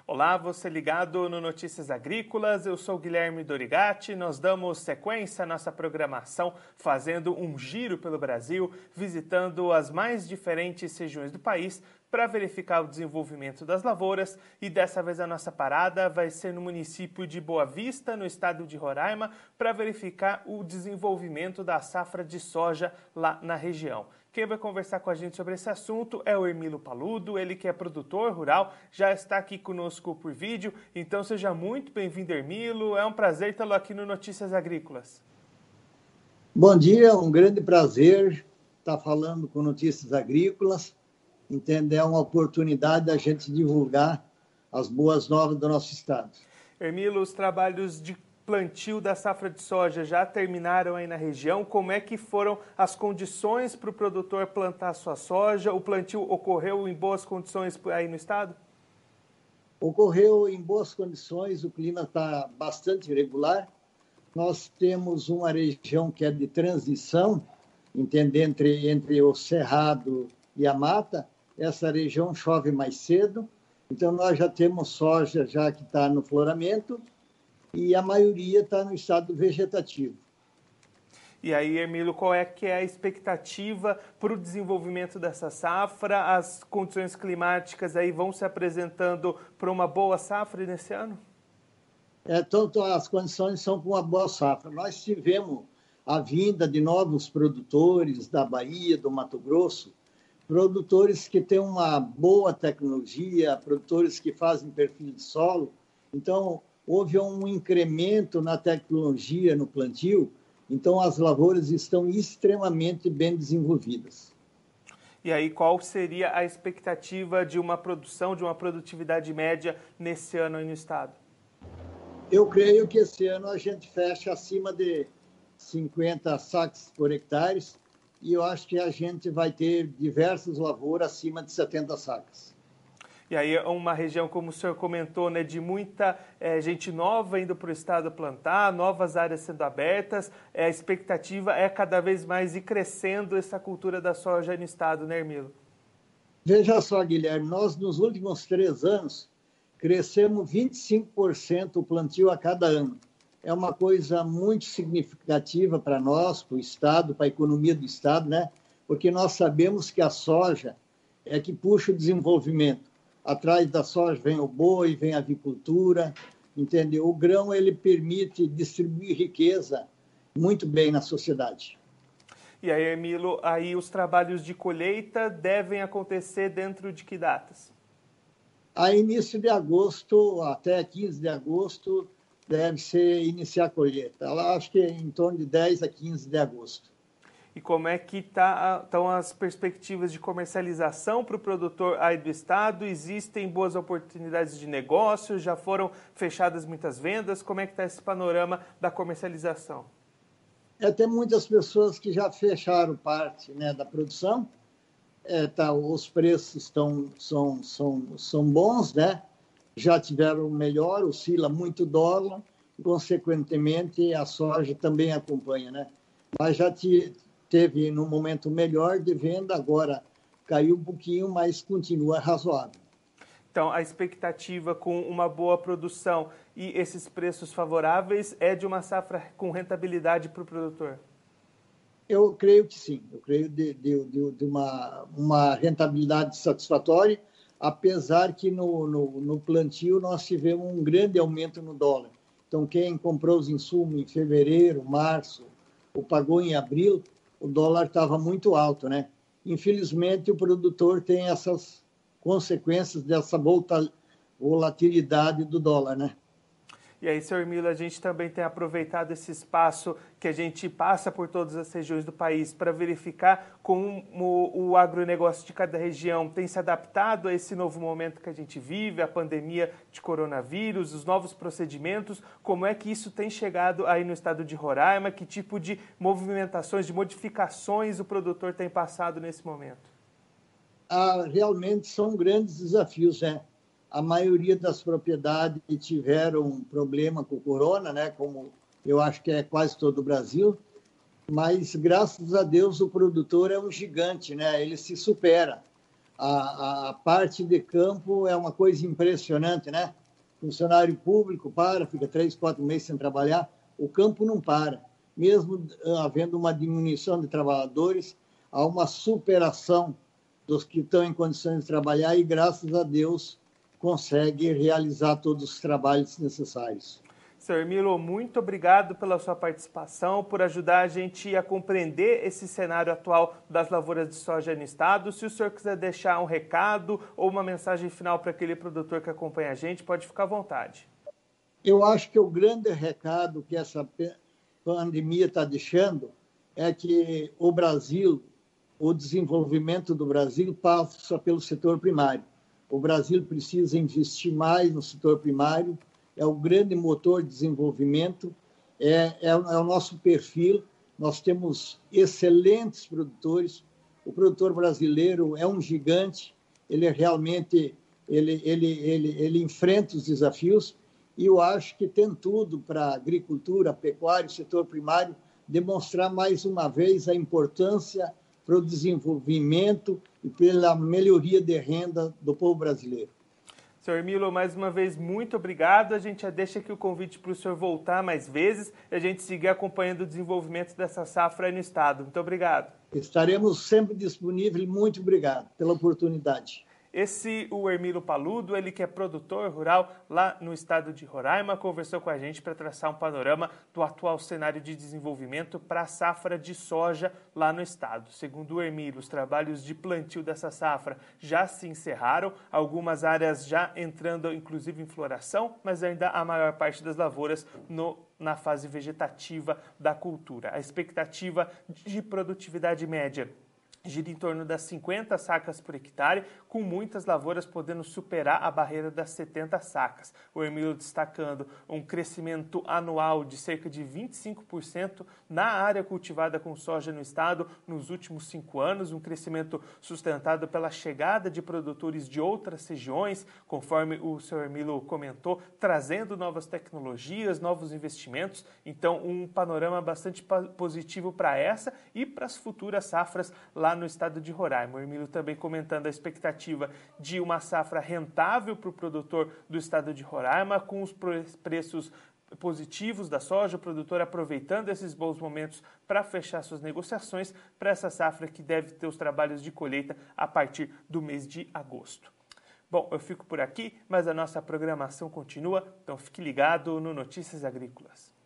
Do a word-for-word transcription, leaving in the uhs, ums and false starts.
Olá, você ligado no Notícias Agrícolas, eu sou Guilherme Dorigatti, nós damos sequência à nossa programação fazendo um giro pelo Brasil, visitando as mais diferentes regiões do país para verificar o desenvolvimento das lavouras e dessa vez a nossa parada vai ser no município de Boa Vista, no estado de Roraima, para verificar o desenvolvimento da safra de soja lá na região. Quem vai conversar com a gente sobre esse assunto é o Hermilo Paludo, ele que é produtor rural, já está aqui conosco por vídeo, então seja muito bem-vindo, Hermilo, é um prazer tê-lo aqui no Notícias Agrícolas. Bom dia, um grande prazer estar falando com Notícias Agrícolas, entende? É uma oportunidade da gente divulgar as boas novas do nosso estado. Hermilo, os trabalhos de plantio da safra de soja já terminaram aí na região? Como é que foram as condições para o produtor plantar sua soja? O plantio ocorreu em boas condições aí no estado? Ocorreu em boas condições, o clima está bastante irregular. Nós temos uma região que é de transição, entende? Entre, entre o cerrado e a mata. Essa região chove mais cedo, então nós já temos soja já que está no floramento, e a maioria está no estado vegetativo. E aí, Hermilo, qual é que é a expectativa para o desenvolvimento dessa safra? As condições climáticas aí vão se apresentando para uma boa safra nesse ano? É, tanto as condições são para uma boa safra. Nós tivemos a vinda de novos produtores da Bahia, do Mato Grosso, produtores que têm uma boa tecnologia, produtores que fazem perfil de solo. Então, houve um incremento na tecnologia no plantio, então as lavouras estão extremamente bem desenvolvidas. E aí, qual seria a expectativa de uma produção, de uma produtividade média nesse ano aí no estado? Eu creio que esse ano a gente fecha acima de cinquenta sacas por hectare e eu acho que a gente vai ter diversas lavouras acima de setenta sacas. E aí é uma região, como o senhor comentou, né, de muita é, gente nova indo para o estado plantar, novas áreas sendo abertas. É, a expectativa é cada vez mais ir crescendo essa cultura da soja no estado, né, Hermilo? Veja só, Guilherme, nós nos últimos três anos crescemos vinte e cinco por cento o plantio a cada ano. É uma coisa muito significativa para nós, para o estado, para a economia do estado, né? Porque nós sabemos que a soja é que puxa o desenvolvimento. Atrás da soja vem o boi, vem a avicultura, entendeu? O grão, ele permite distribuir riqueza muito bem na sociedade. E aí, Hermilo, aí os trabalhos de colheita devem acontecer dentro de que datas? A início de agosto, até quinze de agosto, deve ser iniciar a colheita. Eu acho que é em torno de dez a quinze de agosto. E como é que tá, estão as perspectivas de comercialização para o produtor aí do estado? Existem boas oportunidades de negócio? Já foram fechadas muitas vendas? Como é que está esse panorama da comercialização? É, tem muitas pessoas que já fecharam parte, né, da produção. É, tá, os preços estão, são, são, são bons, né? Já tiveram melhor, oscila muito o dólar, e, consequentemente, a soja também acompanha, né? Mas já te, teve no momento melhor de venda, agora caiu um pouquinho, mas continua razoável. Então, a expectativa com uma boa produção e esses preços favoráveis é de uma safra com rentabilidade para o produtor? Eu creio que sim, eu creio de, de, de, de uma, uma rentabilidade satisfatória, apesar que no, no, no plantio nós tivemos um grande aumento no dólar. Então, quem comprou os insumos em fevereiro, março, ou pagou em abril, o dólar estava muito alto, né? Infelizmente, o produtor tem essas consequências dessa volatilidade do dólar, né? E aí, senhor Hermilo, a gente também tem aproveitado esse espaço que a gente passa por todas as regiões do país para verificar como o agronegócio de cada região tem se adaptado a esse novo momento que a gente vive, a pandemia de coronavírus, os novos procedimentos, como é que isso tem chegado aí no estado de Roraima, que tipo de movimentações, de modificações o produtor tem passado nesse momento? Ah, realmente são grandes desafios, né? A maioria das propriedades tiveram um problema com o corona, né? Como eu acho que é quase todo o Brasil, mas graças a Deus o produtor é um gigante, né? Ele se supera. A, a parte de campo é uma coisa impressionante, né? Funcionário público para, fica três, quatro meses sem trabalhar, o campo não para. Mesmo havendo uma diminuição de trabalhadores, há uma superação dos que estão em condições de trabalhar e, graças a Deus, consegue realizar todos os trabalhos necessários. Senhor Hermílio, muito obrigado pela sua participação, por ajudar a gente a compreender esse cenário atual das lavouras de soja no estado. Se o senhor quiser deixar um recado ou uma mensagem final para aquele produtor que acompanha a gente, pode ficar à vontade. Eu acho que o grande recado que essa pandemia está deixando é que o Brasil, o desenvolvimento do Brasil passa pelo setor primário. O Brasil precisa investir mais no setor primário, é o grande motor de desenvolvimento, é, é, é o nosso perfil. Nós temos excelentes produtores. O produtor brasileiro é um gigante, ele realmente ele, ele, ele, ele enfrenta os desafios, e eu acho que tem tudo para a agricultura, a pecuária, o setor primário, demonstrar mais uma vez a importância para o desenvolvimento e pela melhoria de renda do povo brasileiro. Senhor Hermílio, mais uma vez, muito obrigado. A gente já deixa aqui o convite para o senhor voltar mais vezes e a gente seguir acompanhando o desenvolvimento dessa safra aí no estado. Muito obrigado. Estaremos sempre disponíveis. Muito obrigado pela oportunidade. Esse, o Hermílio Paludo, ele que é produtor rural lá no estado de Roraima, conversou com a gente para traçar um panorama do atual cenário de desenvolvimento para a safra de soja lá no estado. Segundo o Hermílio, os trabalhos de plantio dessa safra já se encerraram, algumas áreas já entrando inclusive em floração, mas ainda a maior parte das lavouras no na fase vegetativa da cultura. A expectativa de produtividade média gira em torno das cinquenta sacas por hectare, com muitas lavouras podendo superar a barreira das setenta sacas. O Hermílio destacando um crescimento anual de cerca de vinte e cinco por cento na área cultivada com soja no estado nos últimos cinco anos, um crescimento sustentado pela chegada de produtores de outras regiões, conforme o senhor Hermílio comentou, trazendo novas tecnologias, novos investimentos. Então, um panorama bastante positivo para essa e para as futuras safras lá no estado de Roraima. O Hermílio também comentando a expectativa de uma safra rentável para o produtor do estado de Roraima, com os preços positivos da soja, o produtor aproveitando esses bons momentos para fechar suas negociações para essa safra que deve ter os trabalhos de colheita a partir do mês de agosto. Bom, eu fico por aqui, mas a nossa programação continua, então fique ligado no Notícias Agrícolas.